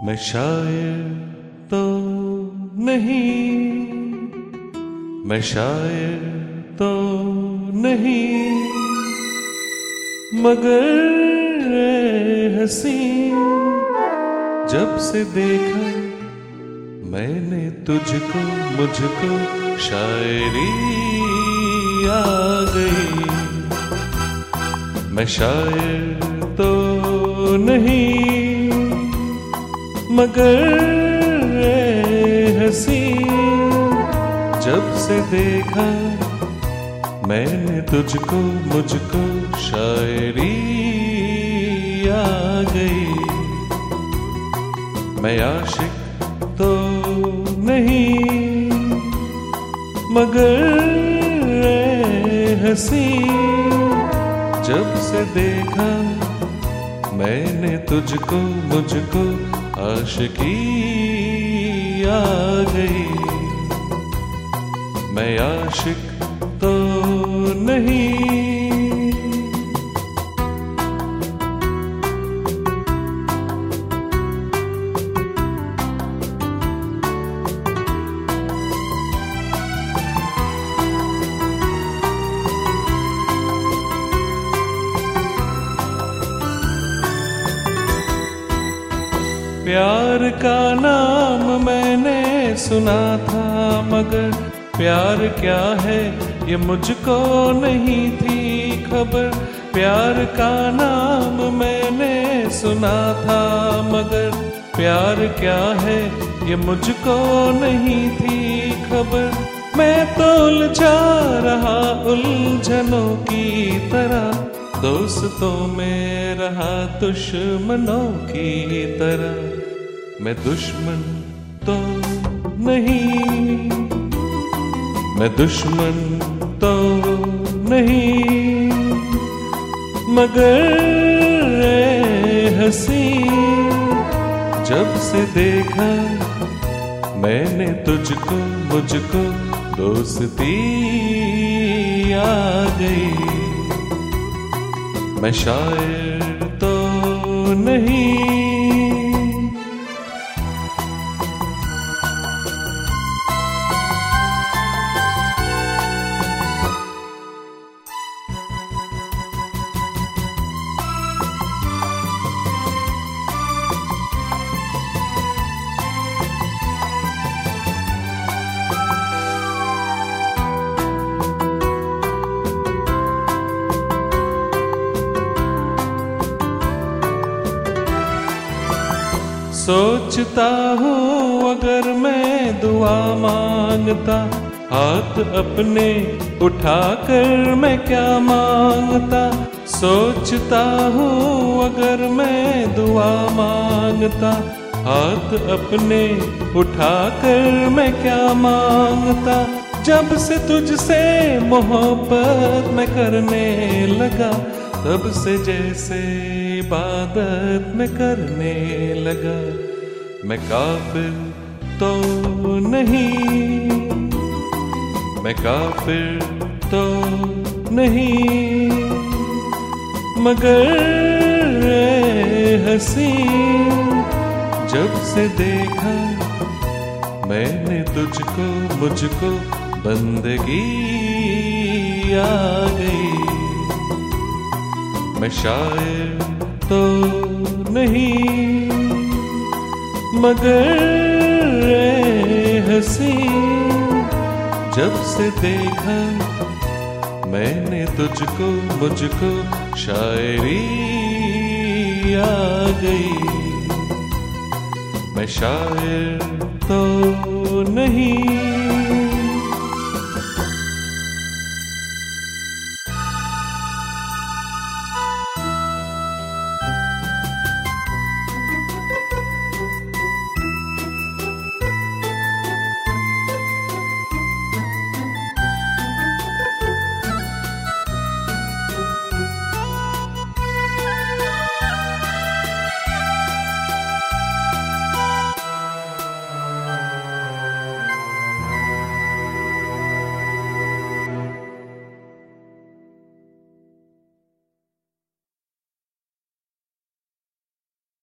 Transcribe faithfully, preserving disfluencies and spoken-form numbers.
मैं शायर तो नहीं, मैं शायर तो नहीं, मगर ए हंसी जब से देखा मैंने तुझको, मुझको शायरी आ गई। मैं शायर तो नहीं, मगर ए हंसी जब से देखा मैंने तुझको, मुझको शायरी आ गई। मैं आशिक तो नहीं, मगर ए हंसी जब से देखा मैंने तुझको, मुझको आशिकी आ गई। मैं आशिक तो नहीं। प्यार का नाम मैंने सुना था, मगर प्यार क्या है ये मुझको नहीं थी खबर। प्यार का नाम मैंने सुना था, मगर प्यार क्या है ये मुझको नहीं थी खबर। मैं तो उलझा रहा उलझनों की तरह, दोस्तों में रहा दुश्मनों की तरह। मैं दुश्मन तो नहीं, मैं दुश्मन तो नहीं, मगर ए हंसी जब से देखा मैंने तुझको, मुझको दोस्ती आ गई। मैं शायर तो नहीं। सोचता हूँ अगर मैं दुआ मांगता, हाथ अपने उठाकर मैं क्या मांगता। सोचता हूँ अगर मैं दुआ मांगता, हाथ अपने उठाकर मैं क्या मांगता। जब से तुझसे मोहब्बत मैं करने लगा, तब से जैसे इबादत में करने लगा। मैं काफिर तो नहीं, मैं काफिर तो नहीं, मगर ए हंसी जब से देखा मैंने तुझको, मुझको बंदगी आ गई। मैं शायर तो नहीं, मगर ए हंसी जब से देखा मैंने तुझको, मुझको शायरी आ गई। मैं शायर तो नहीं।